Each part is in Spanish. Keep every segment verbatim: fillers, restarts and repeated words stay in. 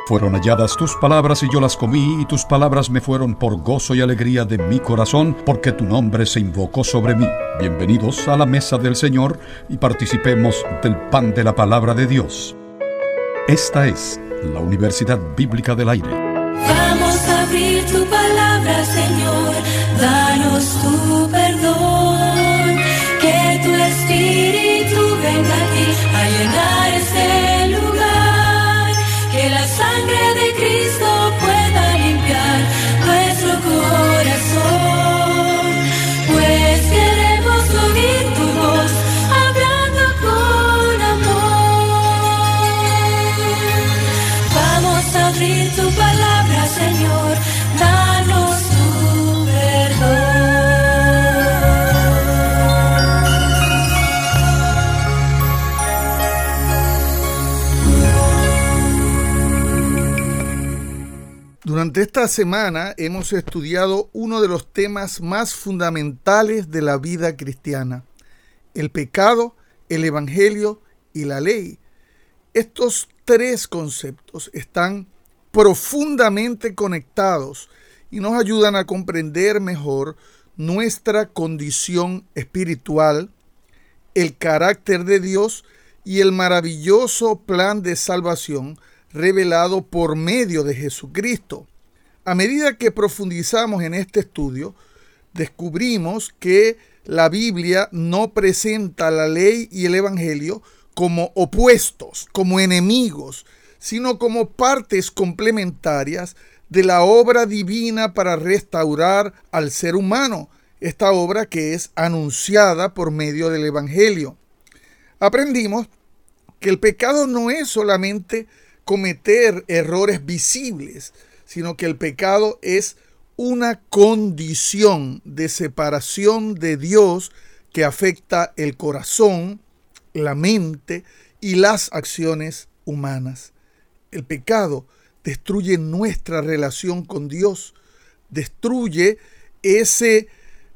Fueron halladas tus palabras y yo las comí, y tus palabras me fueron por gozo y alegría de mi corazón, porque tu nombre se invocó sobre mí. Bienvenidos a la mesa del Señor y participemos del pan de la palabra de Dios. Esta es la Universidad Bíblica del Aire. Vamos a abrir tu palabra, Señor, danos tu perdón, que tu Espíritu venga aquí a llenar este lugar, que la sangre de Cristo pueda limpiar nuestro corazón, pues queremos oír tu voz hablando con amor. Vamos a abrir tu palabra, Señor, danos tu perdón. Durante esta semana hemos estudiado uno de los temas más fundamentales de la vida cristiana: el pecado, el evangelio y la ley. Estos tres conceptos están profundamente conectados y nos ayudan a comprender mejor nuestra condición espiritual, el carácter de Dios y el maravilloso plan de salvación revelado por medio de Jesucristo. A medida que profundizamos en este estudio, descubrimos que la Biblia no presenta la ley y el evangelio como opuestos, como enemigos, sino como partes complementarias de la obra divina para restaurar al ser humano, esta obra que es anunciada por medio del evangelio. Aprendimos que el pecado no es solamente cometer errores visibles, sino que el pecado es una condición de separación de Dios que afecta el corazón, la mente y las acciones humanas. El pecado destruye nuestra relación con Dios, destruye ese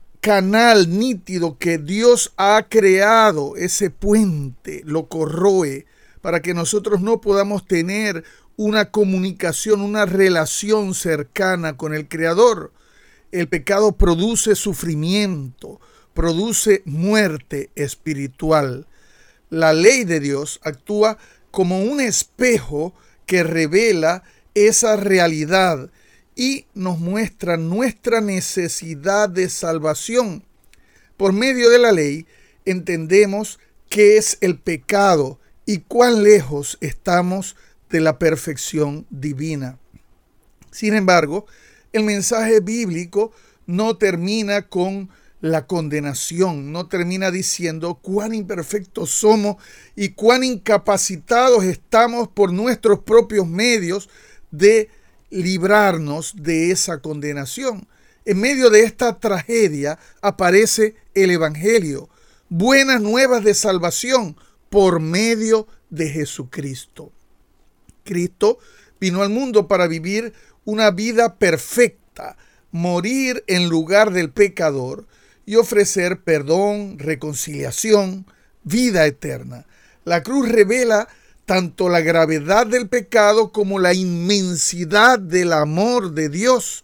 canal nítido que Dios ha creado, ese puente, lo corroe para que nosotros no podamos tener una comunicación, una relación cercana con el Creador. El pecado produce sufrimiento, produce muerte espiritual. La ley de Dios actúa como un espejo que revela esa realidad y nos muestra nuestra necesidad de salvación. Por medio de la ley entendemos qué es el pecado y cuán lejos estamos de la perfección divina. Sin embargo, el mensaje bíblico no termina con la condenación, no termina diciendo cuán imperfectos somos y cuán incapacitados estamos por nuestros propios medios de librarnos de esa condenación. En medio de esta tragedia aparece el evangelio, buenas nuevas de salvación por medio de Jesucristo. Cristo vino al mundo para vivir una vida perfecta, morir en lugar del pecador y ofrecer perdón, reconciliación, vida eterna. La cruz revela tanto la gravedad del pecado como la inmensidad del amor de Dios.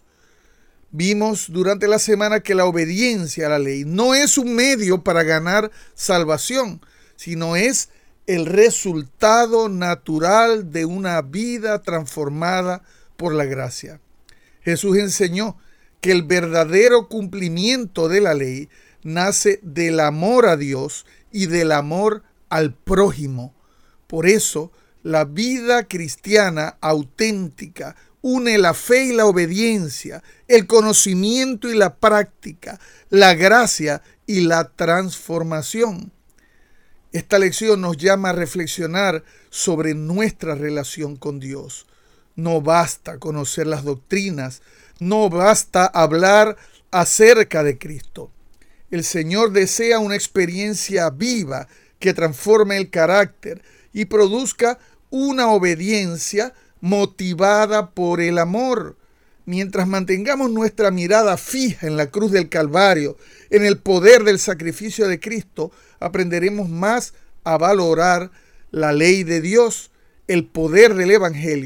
Vimos durante la semana que la obediencia a la ley no es un medio para ganar salvación, sino es el resultado natural de una vida transformada por la gracia. Jesús enseñó que el verdadero cumplimiento de la ley nace del amor a Dios y del amor al prójimo. Por eso, la vida cristiana auténtica une la fe y la obediencia, el conocimiento y la práctica, la gracia y la transformación. Esta lección nos llama a reflexionar sobre nuestra relación con Dios. No basta conocer las doctrinas, no basta hablar acerca de Cristo. El Señor desea una experiencia viva que transforme el carácter y produzca una obediencia motivada por el amor. Mientras mantengamos nuestra mirada fija en la cruz del Calvario, en el poder del sacrificio de Cristo, aprenderemos más a valorar la ley de Dios, el poder del Evangelio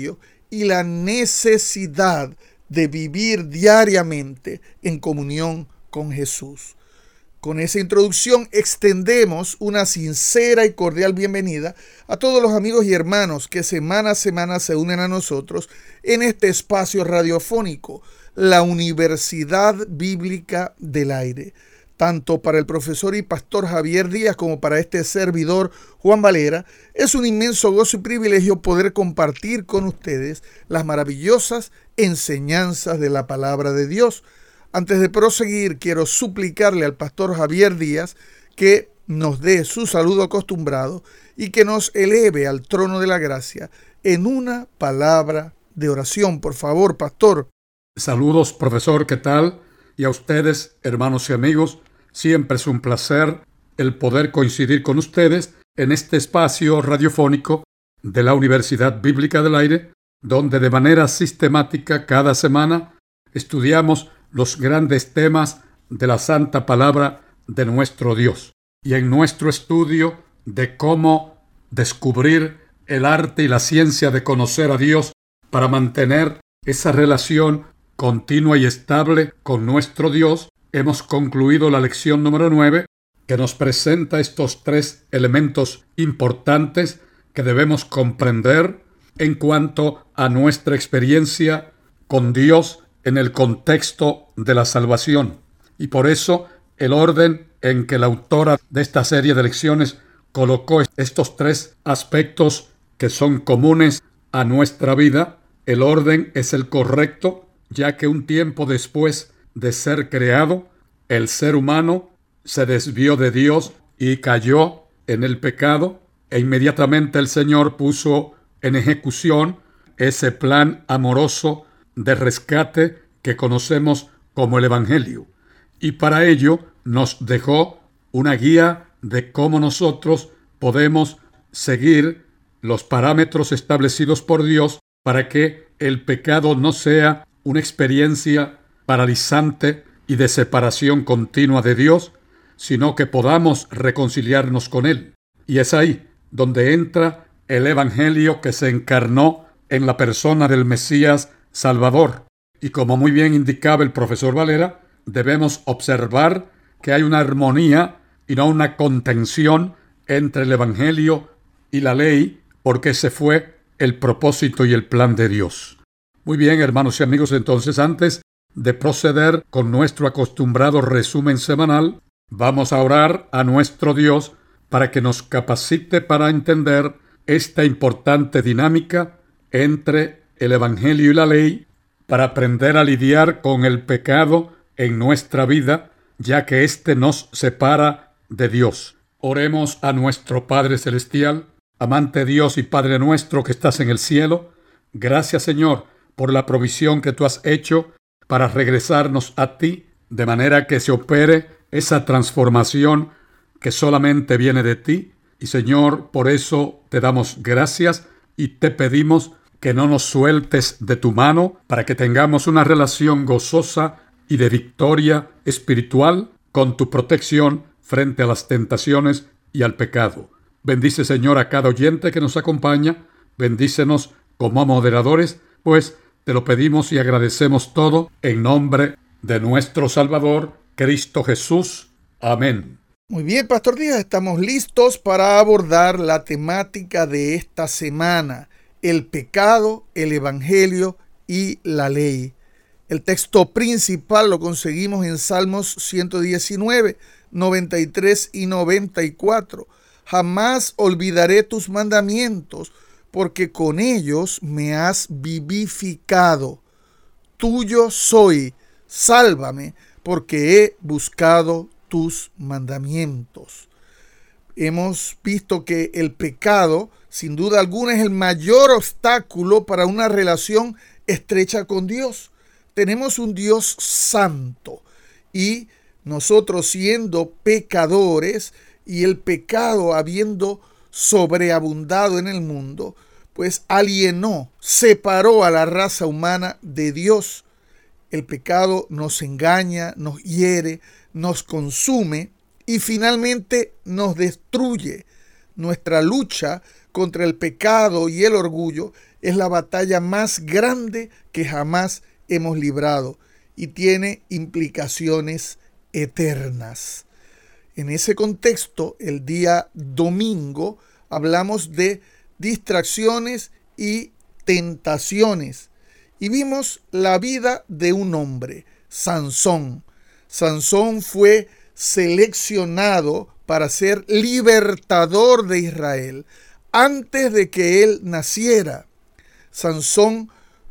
y la necesidad de vivir diariamente en comunión con Jesús. Con esa introducción extendemos una sincera y cordial bienvenida a todos los amigos y hermanos que semana a semana se unen a nosotros en este espacio radiofónico, la Universidad Bíblica del Aire. Tanto para el profesor y pastor Javier Díaz como para este servidor Juan Valera, es un inmenso gozo y privilegio poder compartir con ustedes las maravillosas enseñanzas de la palabra de Dios. Antes de proseguir, quiero suplicarle al pastor Javier Díaz que nos dé su saludo acostumbrado y que nos eleve al trono de la gracia en una palabra de oración. Por favor, pastor. Saludos, profesor, ¿qué tal? Y a ustedes, hermanos y amigos, siempre es un placer el poder coincidir con ustedes en este espacio radiofónico de la Universidad Bíblica del Aire, donde de manera sistemática cada semana estudiamos los grandes temas de la santa palabra de nuestro Dios. Y en nuestro estudio de cómo descubrir el arte y la ciencia de conocer a Dios para mantener esa relación continua y estable con nuestro Dios, hemos concluido la lección número nueve, que nos presenta estos tres elementos importantes que debemos comprender en cuanto a nuestra experiencia con Dios en el contexto de la salvación. Y por eso el orden en que la autora de esta serie de lecciones colocó estos tres aspectos que son comunes a nuestra vida, el orden es el correcto, ya que un tiempo después de ser creado, el ser humano se desvió de Dios y cayó en el pecado, e inmediatamente el Señor puso en ejecución ese plan amoroso de rescate que conocemos como el Evangelio. Y para ello nos dejó una guía de cómo nosotros podemos seguir los parámetros establecidos por Dios para que el pecado no sea una experiencia paralizante y de separación continua de Dios, sino que podamos reconciliarnos con Él. Y es ahí donde entra el Evangelio que se encarnó en la persona del Mesías Salvador. Y como muy bien indicaba el profesor Valera, debemos observar que hay una armonía y no una contención entre el Evangelio y la ley, porque ese fue el propósito y el plan de Dios. Muy bien, hermanos y amigos, entonces antes de proceder con nuestro acostumbrado resumen semanal, vamos a orar a nuestro Dios para que nos capacite para entender esta importante dinámica entre el Evangelio y la ley, para aprender a lidiar con el pecado en nuestra vida, ya que éste nos separa de Dios. Oremos a nuestro Padre Celestial, amante Dios y Padre nuestro que estás en el cielo. Gracias, Señor, por la provisión que tú has hecho para regresarnos a ti, de manera que se opere esa transformación que solamente viene de ti. Y Señor, por eso te damos gracias y te pedimos que no nos sueltes de tu mano para que tengamos una relación gozosa y de victoria espiritual con tu protección frente a las tentaciones y al pecado. Bendice, Señor, a cada oyente que nos acompaña. Bendícenos como moderadores, pues te lo pedimos y agradecemos todo en nombre de nuestro Salvador, Cristo Jesús. Amén. Muy bien, Pastor Díaz, estamos listos para abordar la temática de esta semana: el pecado, el Evangelio y la ley. El texto principal lo conseguimos en Salmos ciento diecinueve, noventa y tres y noventa y cuatro. Jamás olvidaré tus mandamientos, porque con ellos me has vivificado. Tuyo soy, sálvame, porque he buscado tus mandamientos. Hemos visto que el pecado, sin duda alguna, es el mayor obstáculo para una relación estrecha con Dios. Tenemos un Dios santo y nosotros, siendo pecadores y el pecado habiendo sobreabundado en el mundo, pues alienó, separó a la raza humana de Dios. El pecado nos engaña, nos hiere, nos consume y finalmente nos destruye. Nuestra lucha contra el pecado y el orgullo es la batalla más grande que jamás hemos librado y tiene implicaciones eternas. En ese contexto, el día domingo hablamos de distracciones y tentaciones y vimos la vida de un hombre, Sansón. Sansón fue seleccionado para ser libertador de Israel antes de que él naciera. Sansón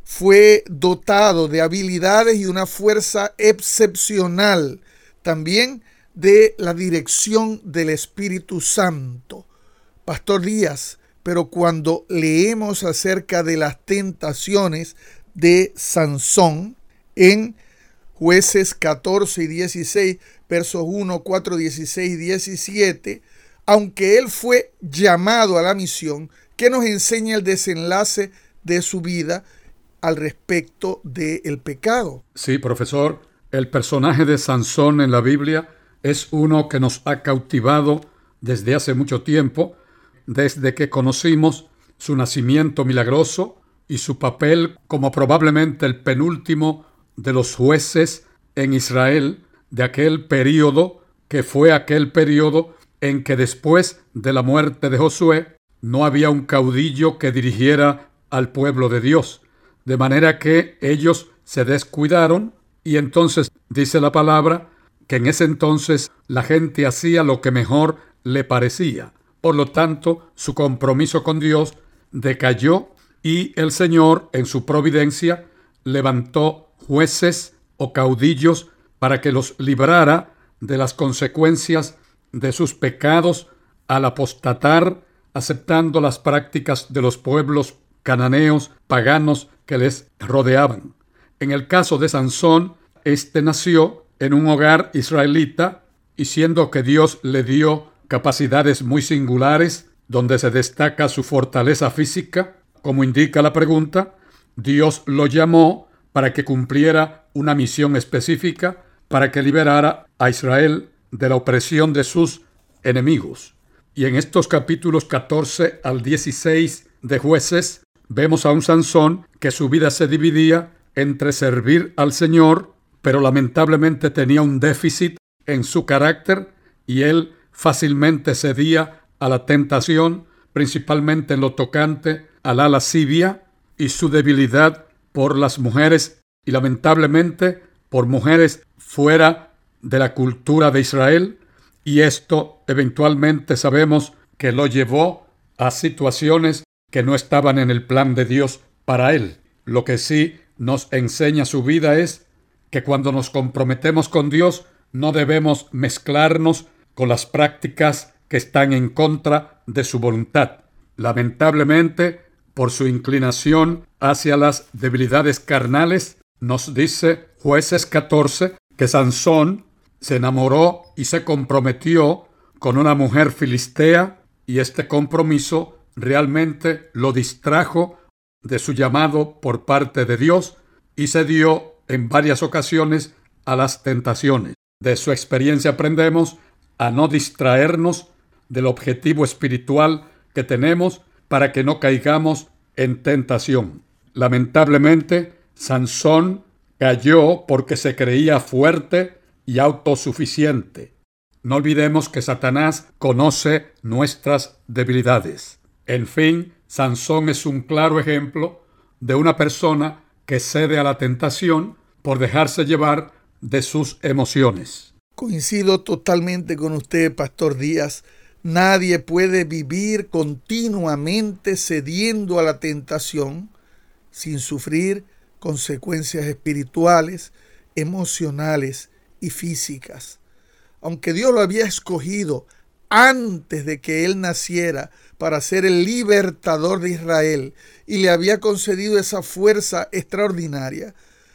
fue dotado de habilidades y una fuerza excepcional, también de la dirección del Espíritu Santo. Pastor Díaz, pero cuando leemos acerca de las tentaciones de Sansón en Jueces catorce y dieciséis, versos uno, cuatro, dieciséis y diecisiete, aunque él fue llamado a la misión, que nos enseña el desenlace de su vida al respecto del pecado. Sí, profesor, el personaje de Sansón en la Biblia es uno que nos ha cautivado desde hace mucho tiempo, desde que conocimos su nacimiento milagroso y su papel como probablemente el penúltimo de los jueces en Israel de aquel período, que fue aquel período en que después de la muerte de Josué no había un caudillo que dirigiera al pueblo de Dios, de manera que ellos se descuidaron y entonces dice la palabra que en ese entonces la gente hacía lo que mejor le parecía. Por lo tanto, su compromiso con Dios decayó y el Señor, en su providencia, levantó jueces o caudillos para que los librara de las consecuencias de sus pecados al apostatar, aceptando las prácticas de los pueblos cananeos paganos que les rodeaban. En el caso de Sansón, este nació en un hogar israelita y siendo que Dios le dio capacidades muy singulares, donde se destaca su fortaleza física, como indica la pregunta, Dios lo llamó para que cumpliera una misión específica, para que liberara a Israel de la opresión de sus enemigos. Y en estos capítulos catorce al dieciséis de Jueces, vemos a un Sansón que su vida se dividía entre servir al Señor, pero lamentablemente tenía un déficit en su carácter y él fácilmente cedía a la tentación, principalmente en lo tocante a la lascivia y su debilidad por las mujeres y lamentablemente por mujeres fuera de la cultura de Israel, y esto eventualmente sabemos que lo llevó a situaciones que no estaban en el plan de Dios para él. Lo que sí nos enseña su vida es que cuando nos comprometemos con Dios no debemos mezclarnos con las prácticas que están en contra de su voluntad. Lamentablemente, por su inclinación hacia las debilidades carnales, nos dice Jueces catorce que Sansón se enamoró y se comprometió con una mujer filistea, y este compromiso realmente lo distrajo de su llamado por parte de Dios y se dio en varias ocasiones a las tentaciones. De su experiencia aprendemos a no distraernos del objetivo espiritual que tenemos para que no caigamos en tentación. Lamentablemente, Sansón cayó porque se creía fuerte y autosuficiente. No olvidemos que Satanás conoce nuestras debilidades. En fin, Sansón es un claro ejemplo de una persona que cede a la tentación por dejarse llevar de sus emociones. Coincido totalmente con usted, Pastor Díaz. Nadie puede vivir continuamente cediendo a la tentación sin sufrir consecuencias espirituales, emocionales y físicas. Aunque Dios lo había escogido antes de que él naciera para ser el libertador de Israel y le había concedido esa fuerza extraordinaria,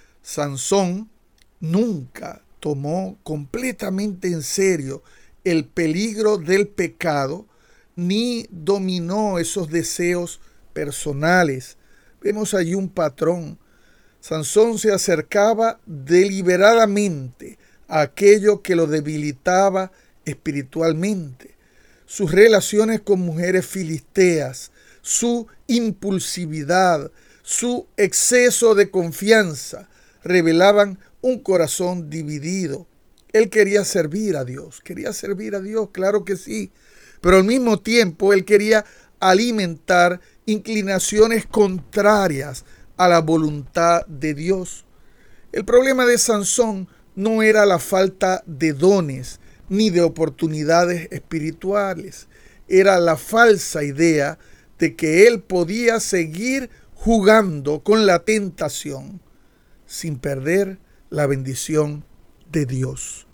Sansón nunca tomó completamente en serio el peligro del pecado ni dominó esos deseos personales. Vemos allí un patrón. Sansón se acercaba deliberadamente a aquello que lo debilitaba espiritualmente. Sus relaciones con mujeres filisteas, su impulsividad, su exceso de confianza, revelaban un corazón dividido. Él quería servir a Dios, quería servir a Dios, claro que sí, pero al mismo tiempo él quería alimentar inclinaciones contrarias a la voluntad de Dios. El problema de Sansón no era la falta de dones ni de oportunidades espirituales, era la falsa idea de que él podía seguir jugando con la tentación sin perder la bendición de Dios.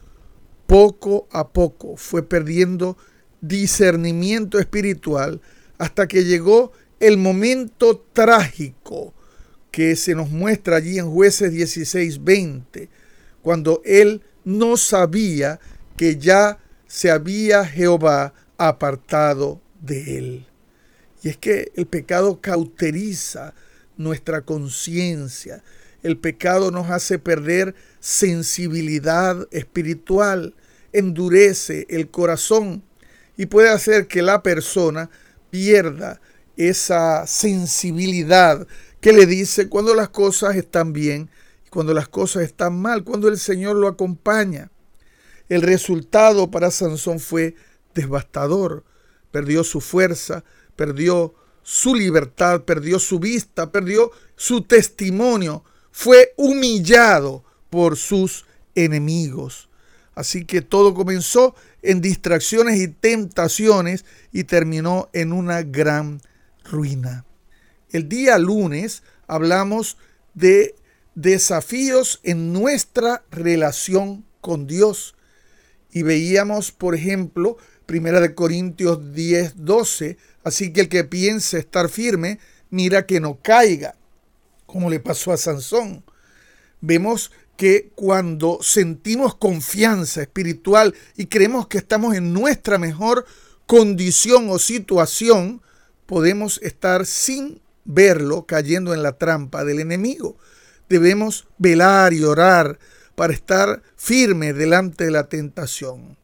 Poco a poco fue perdiendo discernimiento espiritual hasta que llegó el momento trágico que se nos muestra allí en Jueces dieciséis veinte, cuando él no sabía que ya se había Jehová apartado de él. Y es que el pecado cauteriza nuestra conciencia. El pecado nos hace perder sensibilidad espiritual, endurece el corazón y puede hacer que la persona pierda esa sensibilidad que le dice cuando las cosas están bien y cuando las cosas están mal, cuando el Señor lo acompaña. El resultado para Sansón fue devastador. Perdió su fuerza, perdió su libertad, perdió su vista, perdió su testimonio. Fue humillado por sus enemigos. Así que todo comenzó en distracciones y tentaciones y terminó en una gran ruina. El día lunes hablamos de desafíos en nuestra relación con Dios y veíamos, por ejemplo, Primera de Corintios diez, doce, así que el que piense estar firme, mira que no caiga, como le pasó a Sansón. Vemos que cuando sentimos confianza espiritual y creemos que estamos en nuestra mejor condición o situación, podemos estar sin verlo cayendo en la trampa del enemigo. Debemos velar y orar para estar firmes delante de la tentación.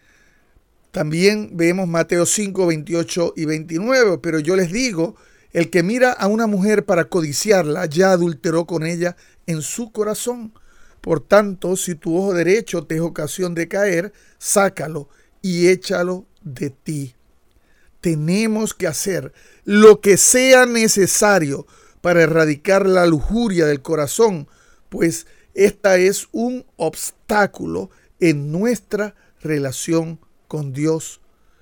También vemos Mateo cinco, veintiocho y veintinueve, pero yo les digo, el que mira a una mujer para codiciarla, ya adulteró con ella en su corazón. Por tanto, si tu ojo derecho te es ocasión de caer, sácalo y échalo de ti. Tenemos que hacer lo que sea necesario para erradicar la lujuria del corazón, pues esta es un obstáculo en nuestra relación con Dios.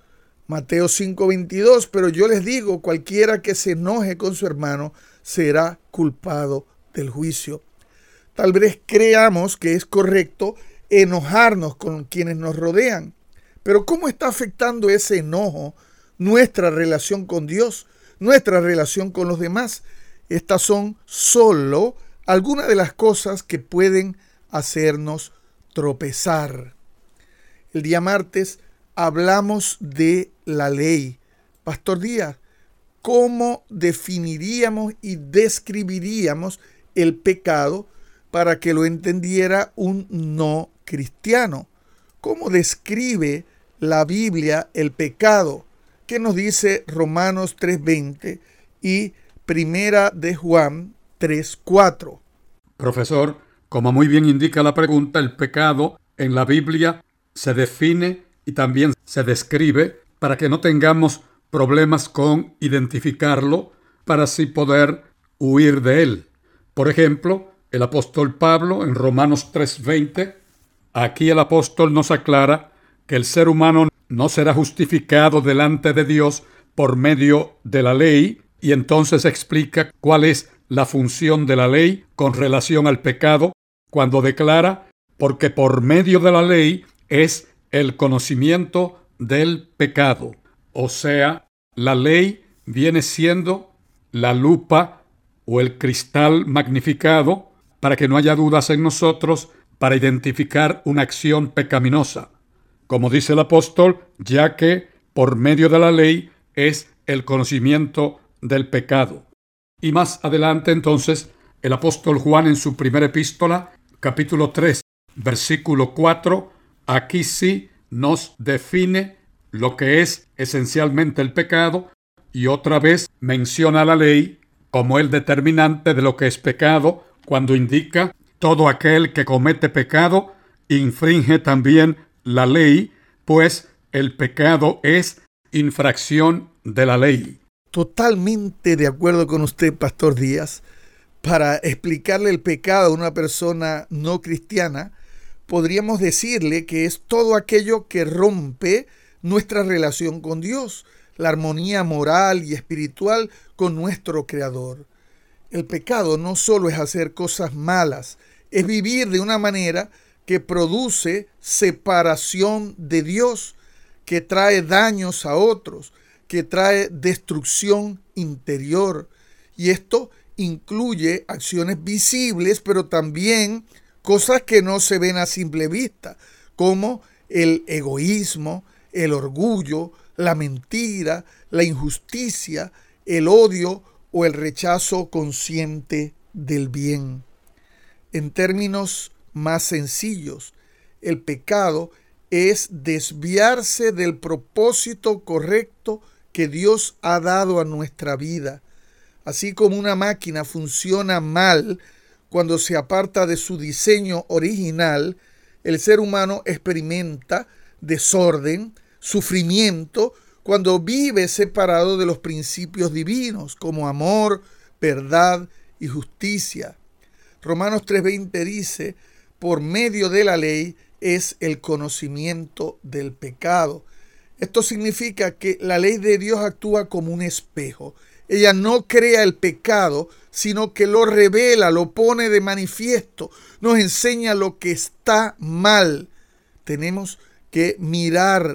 Mateo cinco, veintidós, pero yo les digo, cualquiera que se enoje con su hermano será culpado del juicio. Tal vez creamos que es correcto enojarnos con quienes nos rodean, pero ¿cómo está afectando ese enojo nuestra relación con Dios, nuestra relación con los demás? Estas son solo algunas de las cosas que pueden hacernos tropezar. El día martes hablamos de la ley. Pastor Díaz, ¿cómo definiríamos y describiríamos el pecado para que lo entendiera un no cristiano? ¿Cómo describe la Biblia el pecado? ¿Qué nos dice Romanos tres veinte y Primera de Juan tres cuatro? Profesor, como muy bien indica la pregunta, el pecado en la Biblia se define y también se describe para que no tengamos problemas con identificarlo, para así poder huir de él. Por ejemplo, el apóstol Pablo en Romanos tres veinte, aquí el apóstol nos aclara que el ser humano no será justificado delante de Dios por medio de la ley, y entonces explica cuál es la función de la ley con relación al pecado, cuando declara, porque por medio de la ley es el conocimiento del pecado. O sea, la ley viene siendo la lupa o el cristal magnificado para que no haya dudas en nosotros para identificar una acción pecaminosa. Como dice el apóstol, ya que por medio de la ley es el conocimiento del pecado. Y más adelante entonces, el apóstol Juan en su primera epístola, capítulo tres, versículo cuatro, aquí sí nos define lo que es esencialmente el pecado, y otra vez menciona la ley como el determinante de lo que es pecado, cuando indica: todo aquel que comete pecado infringe también la ley, pues el pecado es infracción de la ley. Totalmente de acuerdo con usted, Pastor Díaz. Para explicarle el pecado a una persona no cristiana, podríamos decirle que es todo aquello que rompe nuestra relación con Dios, la armonía moral y espiritual con nuestro Creador. El pecado no solo es hacer cosas malas, es vivir de una manera que produce separación de Dios, que trae daños a otros, que trae destrucción interior. Y esto incluye acciones visibles, pero también cosas que no se ven a simple vista, como el egoísmo, el orgullo, la mentira, la injusticia, el odio o el rechazo consciente del bien. En términos más sencillos, el pecado es desviarse del propósito correcto que Dios ha dado a nuestra vida. Así como una máquina funciona mal cuando se aparta de su diseño original, el ser humano experimenta desorden, sufrimiento, cuando vive separado de los principios divinos como amor, verdad y justicia. Romanos tres veinte dice: por medio de la ley es el conocimiento del pecado. Esto significa que la ley de Dios actúa como un espejo. Ella no crea el pecado, sino que lo revela, lo pone de manifiesto, nos enseña lo que está mal. Tenemos que mirar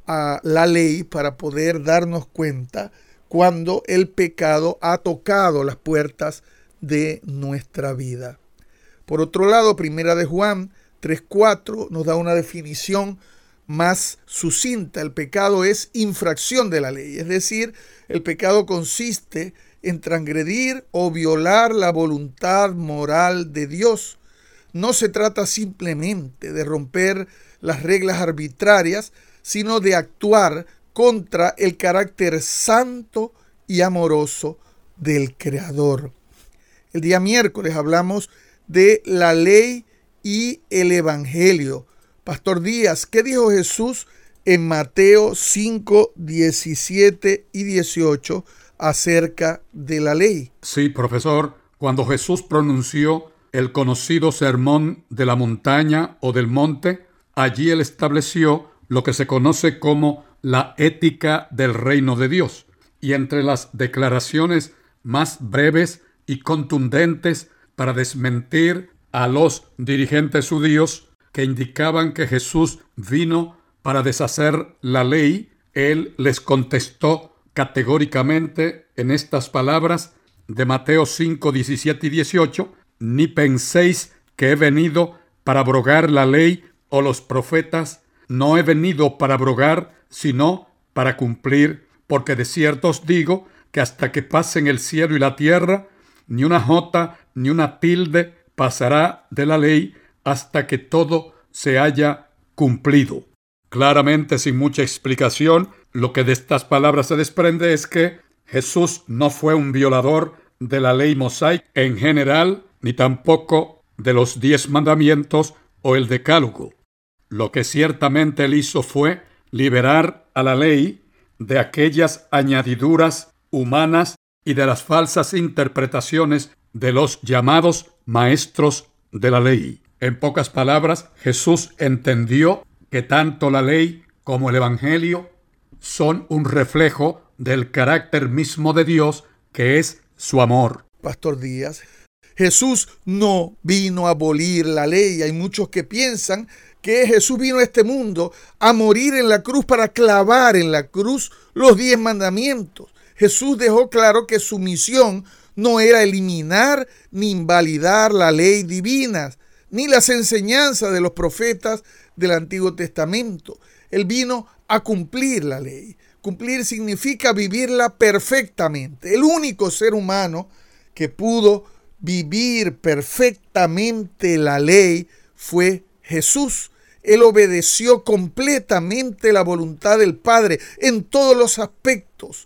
a la ley para poder darnos cuenta cuando el pecado ha tocado las puertas de nuestra vida. Por otro lado, Primera de Juan tres cuatro nos da una definición más sucinta. El pecado es infracción de la ley, es decir, el pecado consiste en transgredir o violar la voluntad moral de Dios. No se trata simplemente de romper las reglas arbitrarias, sino de actuar contra el carácter santo y amoroso del Creador. El día miércoles hablamos de la ley y el Evangelio. Pastor Díaz, ¿qué dijo Jesús en Mateo cinco, diecisiete y dieciocho acerca de la ley? Sí, profesor, cuando Jesús pronunció el conocido sermón de la montaña o del monte, allí él estableció lo que se conoce como la ética del reino de Dios. Y entre las declaraciones más breves y contundentes para desmentir a los dirigentes judíos que indicaban que Jesús vino para deshacer la ley, él les contestó categóricamente en estas palabras de Mateo cinco, diecisiete y dieciocho: ni penséis que he venido para abrogar la ley o los profetas. No he venido para abrogar, sino para cumplir, porque de cierto os digo que hasta que pasen el cielo y la tierra, ni una jota ni una tilde pasará de la ley hasta que todo se haya cumplido. Claramente, sin mucha explicación, lo que de estas palabras se desprende es que Jesús no fue un violador de la ley mosaica en general, ni tampoco de los diez mandamientos o el decálogo. Lo que ciertamente él hizo fue liberar a la ley de aquellas añadiduras humanas y de las falsas interpretaciones de los llamados maestros de la ley. En pocas palabras, Jesús entendió que tanto la ley como el Evangelio son un reflejo del carácter mismo de Dios, que es su amor. Pastor Díaz, Jesús no vino a abolir la ley. Hay muchos que piensan que Jesús vino a este mundo a morir en la cruz para clavar en la cruz los diez mandamientos. Jesús dejó claro que su misión no era eliminar ni invalidar la ley divina, ni las enseñanzas de los profetas del Antiguo Testamento. Él vino a cumplir la ley. Cumplir significa vivirla perfectamente. El único ser humano que pudo vivir perfectamente la ley fue Jesús. Él obedeció completamente la voluntad del Padre en todos los aspectos.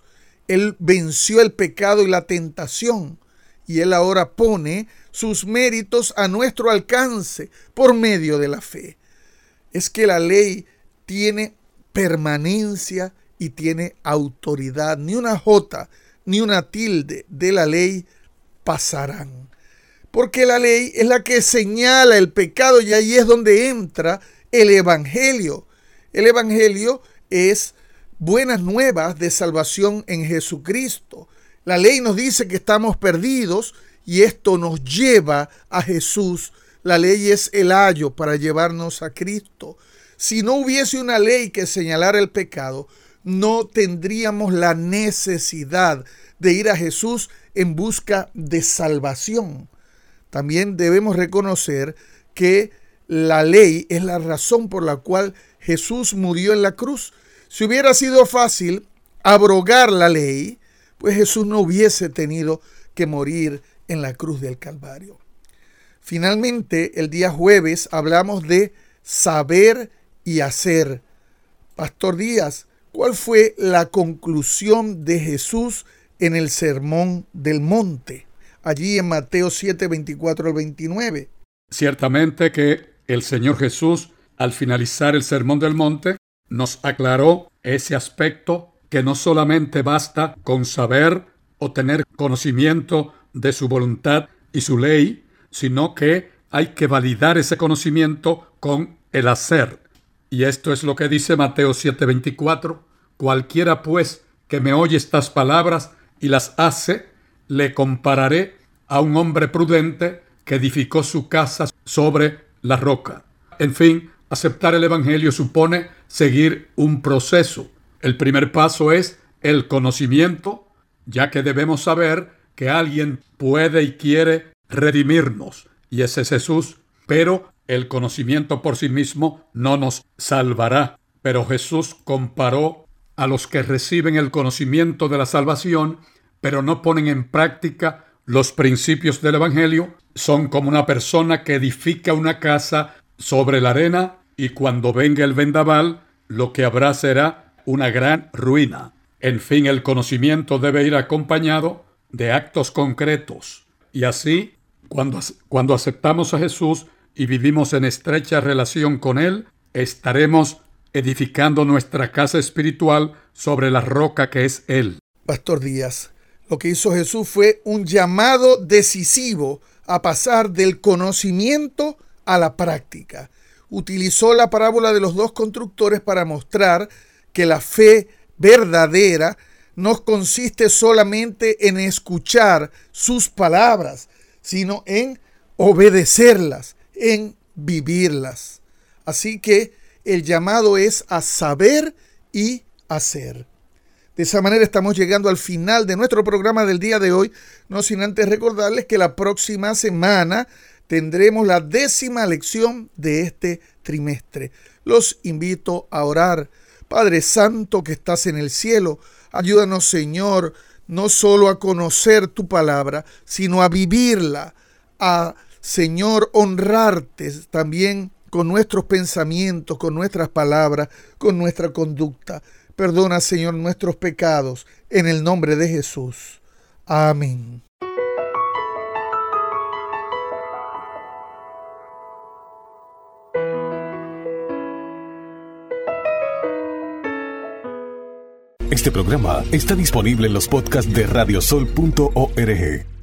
Él venció el pecado y la tentación, y Él ahora pone sus méritos a nuestro alcance por medio de la fe. Es que la ley tiene permanencia y tiene autoridad. Ni una jota ni una tilde de la ley pasarán. Porque la ley es la que señala el pecado, y ahí es donde entra el Evangelio. El Evangelio es buenas nuevas de salvación en Jesucristo. La ley nos dice que estamos perdidos y esto nos lleva a Jesús. La ley es el ayo para llevarnos a Cristo. Si no hubiese una ley que señalara el pecado, no tendríamos la necesidad de ir a Jesús en busca de salvación. También debemos reconocer que la ley es la razón por la cual Jesús murió en la cruz. Si hubiera sido fácil abrogar la ley, pues Jesús no hubiese tenido que morir en la cruz del Calvario. Finalmente, el día jueves hablamos de saber y hacer. Pastor Díaz, ¿cuál fue la conclusión de Jesús en el Sermón del Monte? Allí en Mateo siete, veinticuatro al veintinueve. Ciertamente que el Señor Jesús, al finalizar el Sermón del Monte, nos aclaró ese aspecto, que no solamente basta con saber o tener conocimiento de su voluntad y su ley, sino que hay que validar ese conocimiento con el hacer. Y esto es lo que dice Mateo siete, veinticuatro. Cualquiera pues que me oye estas palabras y las hace, le compararé a un hombre prudente que edificó su casa sobre la roca. En fin, aceptar el Evangelio supone seguir un proceso. El primer paso es el conocimiento, ya que debemos saber que alguien puede y quiere redimirnos, y ese es Jesús, pero el conocimiento por sí mismo no nos salvará. Pero Jesús comparó a los que reciben el conocimiento de la salvación, pero no ponen en práctica los principios del Evangelio. Son como una persona que edifica una casa sobre la arena, y cuando venga el vendaval, lo que habrá será una gran ruina. En fin, el conocimiento debe ir acompañado de actos concretos. Y así, cuando, cuando aceptamos a Jesús y vivimos en estrecha relación con Él, estaremos edificando nuestra casa espiritual sobre la roca que es Él. Pastor Díaz, lo que hizo Jesús fue un llamado decisivo a pasar del conocimiento a la práctica. Utilizó la parábola de los dos constructores para mostrar que la fe verdadera no consiste solamente en escuchar sus palabras, sino en obedecerlas, en vivirlas. Así que el llamado es a saber y hacer. De esa manera estamos llegando al final de nuestro programa del día de hoy, no sin antes recordarles que la próxima semana tendremos la décima lección de este trimestre. Los invito a orar. Padre Santo que estás en el cielo, ayúdanos, Señor, no solo a conocer tu palabra, sino a vivirla, a, Señor, honrarte también con nuestros pensamientos, con nuestras palabras, con nuestra conducta. Perdona, Señor, nuestros pecados, en el nombre de Jesús. Amén. Este programa está disponible en los podcasts de radiosol punto org.